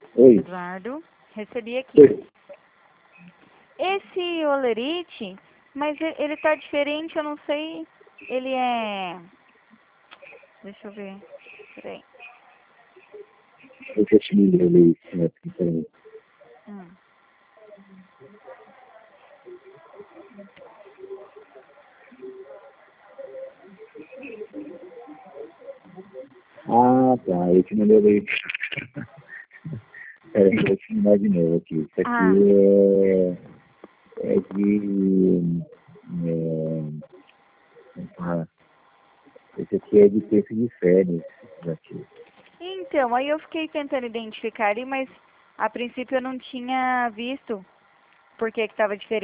Oi. Eduardo, recebi aqui. Oi. Esse olerite, mas ele tá diferente, eu não sei. Ele é... Deixa eu ver. Peraí. Eu já te mandei isso aqui também. Ah, tá. Eu te mandei o leite. Eu vou te mandar de novo aqui. Isso aqui é de... como fala? Esse aqui é de texto de férias. Aqui. Então, aí eu fiquei tentando identificar ali, mas a princípio eu não tinha visto por que que tava diferente.